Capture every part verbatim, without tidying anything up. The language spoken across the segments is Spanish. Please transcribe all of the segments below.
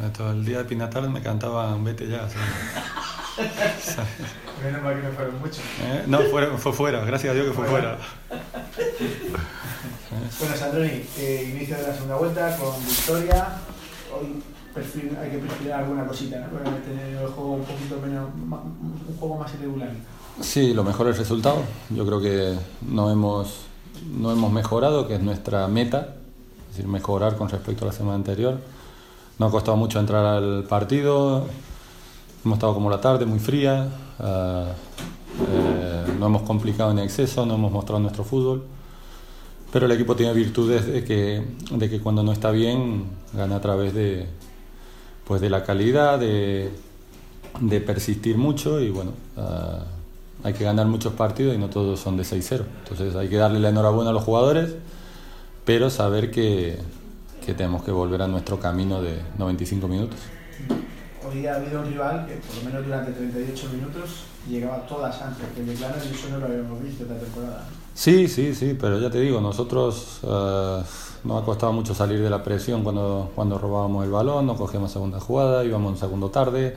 Todo el día de Pinatar me cantaban vete ya. ¿Sí? Menos mal que no fueron muchos. ¿Eh? No, fue, fue fuera, gracias a Dios que fue fuera. Bueno, Sandroni, eh, inicio de la segunda vuelta con victoria. Hoy perfil, hay que perfilar alguna cosita, ¿no? Para tener el juego un poquito menos, un juego más irregular. Sí, lo mejor es el resultado. Yo creo que no hemos, no hemos mejorado, que es nuestra meta, es decir, mejorar con respecto a la semana anterior. Nos ha costado mucho entrar al partido, hemos estado como la tarde, muy fría, uh, eh, no hemos complicado en exceso, no hemos mostrado nuestro fútbol, pero el equipo tiene virtudes de que, de que cuando no está bien gana a través de, pues de la calidad, de, de persistir mucho y bueno, uh, hay que ganar muchos partidos y no todos son de seis cero, entonces hay que darle la enhorabuena a los jugadores, pero saber que, que tenemos que volver a nuestro camino de noventa y cinco minutos. Hoy ha habido un rival que por lo menos durante treinta y ocho minutos llegaba todas antes que de claro, y eso no lo habíamos visto esta temporada. Sí, sí, sí, pero ya te digo, nosotros uh, nos ha costado mucho salir de la presión cuando, cuando robábamos el balón, no cogíamos segunda jugada, íbamos un segundo tarde.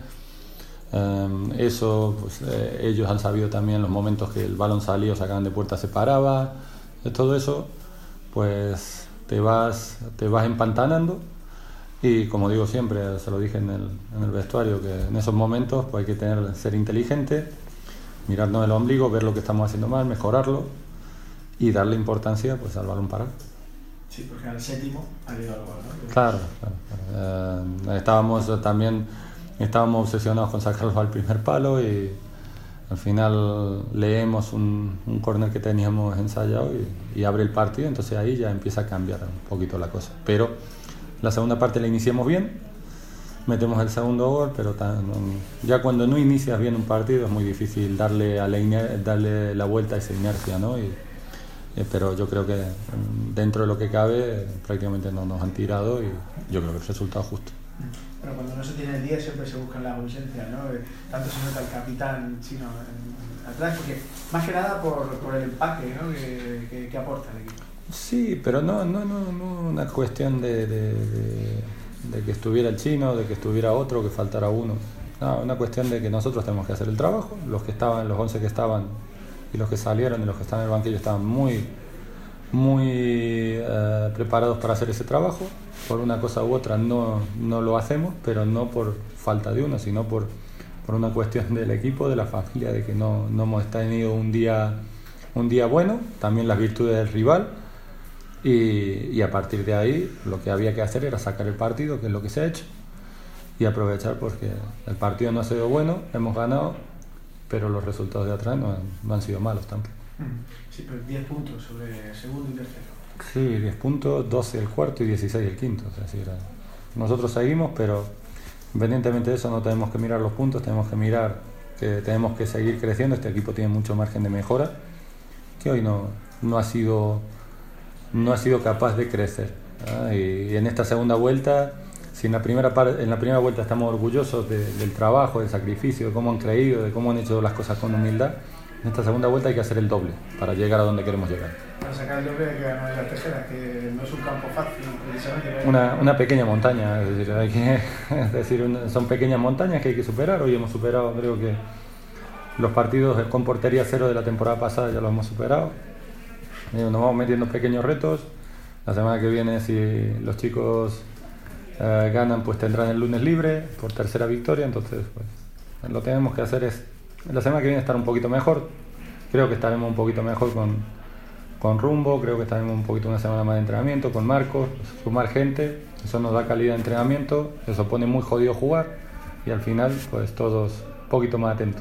Um, eso, pues, eh, ellos han sabido también los momentos que el balón salía o sacaban de puerta se paraba. De todo eso, pues te vas, te vas empantanando. Y como digo siempre, se lo dije en el, en el vestuario, que en esos momentos pues hay que tener, ser inteligente, mirarnos el ombligo, ver lo que estamos haciendo mal, mejorarlo y darle importancia pues al balón parado. Sí, porque al séptimo ha habido algo, ¿no? Claro, claro, claro. Eh, estábamos también estábamos obsesionados con sacarlo al primer palo y al final leemos un, un córner que teníamos ensayado y, y abre el partido, entonces ahí ya empieza a cambiar un poquito la cosa. Pero la segunda parte la iniciamos bien, metemos el segundo gol, pero tan, ya cuando no inicias bien un partido es muy difícil darle, a la, darle la vuelta a esa inercia, ¿no? Y, eh, pero yo creo que dentro de lo que cabe prácticamente no nos han tirado y yo creo que el resultado es justo. Pero cuando no se tiene el día siempre se buscan las ausencias, ¿no? Tanto se nota el capitán chino en, en, atrás, porque más que nada por, por el empaque, ¿no? que, que, que aporta el equipo. Sí, pero no, no, no, no una cuestión de, de, de, de que estuviera el chino, de que estuviera otro, que faltara uno. No, una cuestión de que nosotros tenemos que hacer el trabajo. Los que estaban, los once que estaban y los que salieron y los que estaban en el banquillo estaban muy, muy eh, preparados para hacer ese trabajo. Por una cosa u otra no, no lo hacemos, pero no por falta de uno, sino por, por una cuestión del equipo, de la familia, de que no, no hemos tenido un día, un día bueno, también las virtudes del rival. Y, y a partir de ahí lo que había que hacer era sacar el partido, que es lo que se ha hecho, y aprovechar porque el partido no ha sido bueno, hemos ganado, pero los resultados de atrás no han, no han sido malos tampoco. Sí, pero diez puntos sobre segundo y tercero. Sí, diez puntos, doce el cuarto y dieciséis el quinto. Es decir, nosotros seguimos, pero independientemente de eso no tenemos que mirar los puntos, tenemos que mirar que tenemos que seguir creciendo. Este equipo tiene mucho margen de mejora, que hoy no, no ha sido... no ha sido capaz de crecer, ¿no? y, y en esta segunda vuelta, si en la primera, par, en la primera vuelta estamos orgullosos de, del trabajo, del sacrificio, de cómo han creído, de cómo han hecho las cosas con humildad, en esta segunda vuelta hay que hacer el doble para llegar a donde queremos llegar. Para sacar el doble hay que ganar las Tejeras, que no es un campo fácil precisamente. Una, una pequeña montaña, es decir, hay que, es decir una, son pequeñas montañas que hay que superar. Hoy hemos superado, creo que los partidos con portería cero de la temporada pasada ya los hemos superado. Nos vamos metiendo pequeños retos. La semana que viene, si los chicos eh, ganan, pues tendrán el lunes libre por tercera victoria. Entonces, pues, lo que tenemos que hacer es la semana que viene estar un poquito mejor. Creo que estaremos un poquito mejor con, con Rumbo. Creo que estaremos un poquito una semana más de entrenamiento con Marcos, sumar gente. Eso nos da calidad de entrenamiento. Eso pone muy jodido jugar y al final, pues todos un poquito más atentos.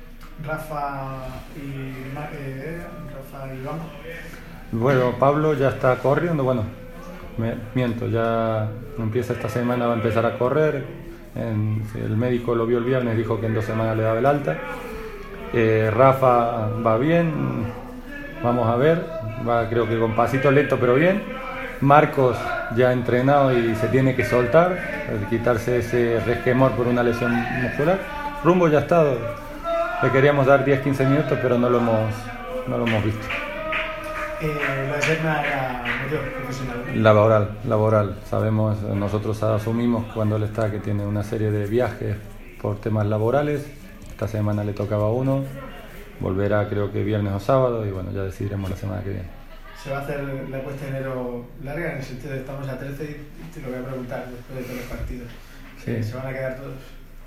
Rafa y eh, Rafa y Iván. Bueno, Pablo ya está corriendo, bueno, me, miento, ya empieza esta semana, va a empezar a correr. En, el médico lo vio el viernes, dijo que en dos semanas le daba el alta. Eh, Rafa va bien, vamos a ver, va creo que con pasito lento pero bien. Marcos ya ha entrenado y se tiene que soltar, quitarse ese resquemor por una lesión muscular. Rumbo ya ha estado. Le queríamos dar diez a quince minutos, pero no lo hemos, no lo hemos visto. Eh, la Serna era motor profesional, ¿no? Laboral, laboral. Sabemos, nosotros asumimos cuando él está que tiene una serie de viajes por temas laborales. Esta semana le tocaba uno, volverá creo que viernes o sábado y bueno, ya decidiremos la semana que viene. Se va a hacer la puesta de enero larga, en el sentido de que estamos a trece y te lo voy a preguntar después de todos los partidos. Sí. ¿Se van a quedar todos?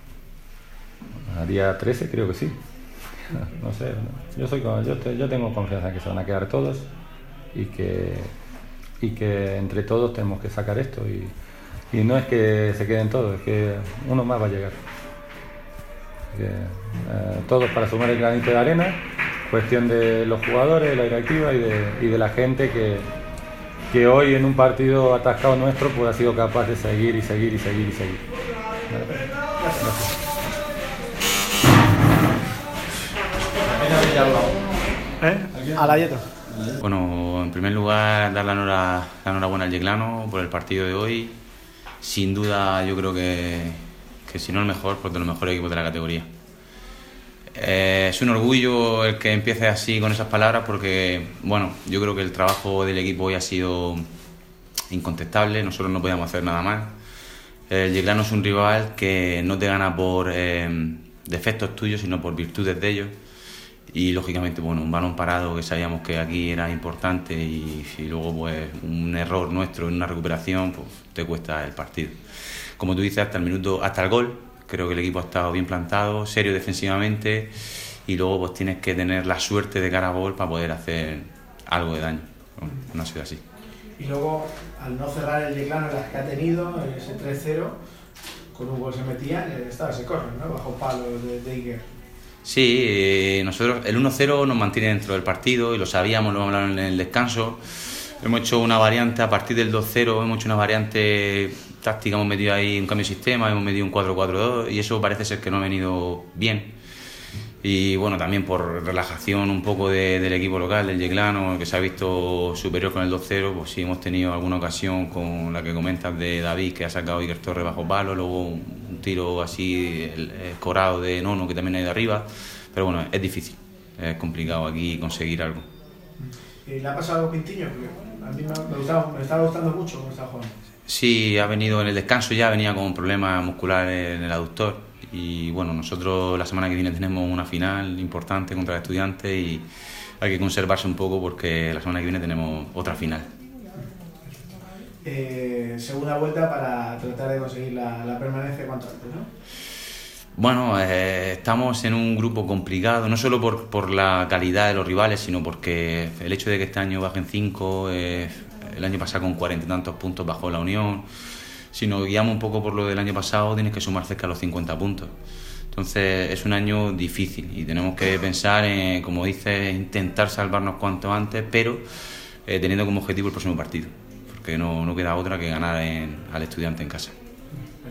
A día trece creo que sí. No sé, yo, soy, yo, te, yo tengo confianza en que se van a quedar todos y que, y que entre todos tenemos que sacar esto. Y, y no es que se queden todos, es que uno más va a llegar. Que, eh, todos para sumar el granito de arena, cuestión de los jugadores, de la directiva y de, y de la gente que, que hoy en un partido atascado nuestro pues ha sido capaz de seguir y seguir y seguir y seguir. Gracias. ¿Eh? A la dieta. Bueno, en primer lugar dar la, enhora, la enhorabuena al Yeclano por el partido de hoy. Sin duda yo creo que, que si no el mejor, pues de los mejores equipos de la categoría. Eh, es un orgullo el que empiece así con esas palabras porque, bueno, yo creo que el trabajo del equipo hoy ha sido incontestable, nosotros no podíamos hacer nada más. El Yeclano es un rival que no te gana por eh, defectos tuyos, sino por virtudes de ellos. Y lógicamente, bueno, un balón parado que sabíamos que aquí era importante y, y luego pues un error nuestro en una recuperación pues te cuesta el partido. Como tú dices, hasta el minuto, hasta el gol, creo que el equipo ha estado bien plantado, serio defensivamente y luego pues tienes que tener la suerte de cara a gol para poder hacer algo de daño. Bueno, no ha sido así. Y luego, al no cerrar el Yeclano las que ha tenido, ese tres cero, con un gol se metía, estaba ese córner, ¿no? Bajo palo de, de Iker. Sí, eh, nosotros el uno cero nos mantiene dentro del partido y lo sabíamos, lo hablaron en el descanso. Hemos hecho una variante a partir del dos cero, hemos hecho una variante táctica, hemos metido ahí un cambio de sistema, hemos metido un cuatro cuatro dos y eso parece ser que no ha venido bien. Y bueno, también por relajación un poco de, del equipo local, del Yeclano, que se ha visto superior con el dos cero, pues sí hemos tenido alguna ocasión con la que comentas de David, que ha sacado Iker Torres bajo palo, luego un tiro así escorado de Nono, que también ha ido arriba, pero bueno, es difícil, es complicado aquí conseguir algo. ¿Le ha pasado algo Pintiño? Porque a mí me, me, gustaba, me estaba gustando mucho cómo está jugando. Sí, ha venido en el descanso ya, venía con problemas musculares en el aductor. Y bueno, nosotros la semana que viene tenemos una final importante contra el Estudiantes y hay que conservarse un poco porque la semana que viene tenemos otra final. Eh, segunda vuelta para tratar de conseguir la, la permanencia cuanto antes, ¿no? Bueno, eh, estamos en un grupo complicado, no solo por, por la calidad de los rivales, sino porque el hecho de que este año bajen cinco, eh, el año pasado con cuarenta y tantos puntos bajó la Unión. Si nos guiamos un poco por lo del año pasado, tienes que sumar cerca de los cincuenta puntos. Entonces es un año difícil y tenemos que pensar en, como dices, intentar salvarnos cuanto antes, pero eh, teniendo como objetivo el próximo partido, porque no, no queda otra que ganar en, al Estudiante en casa.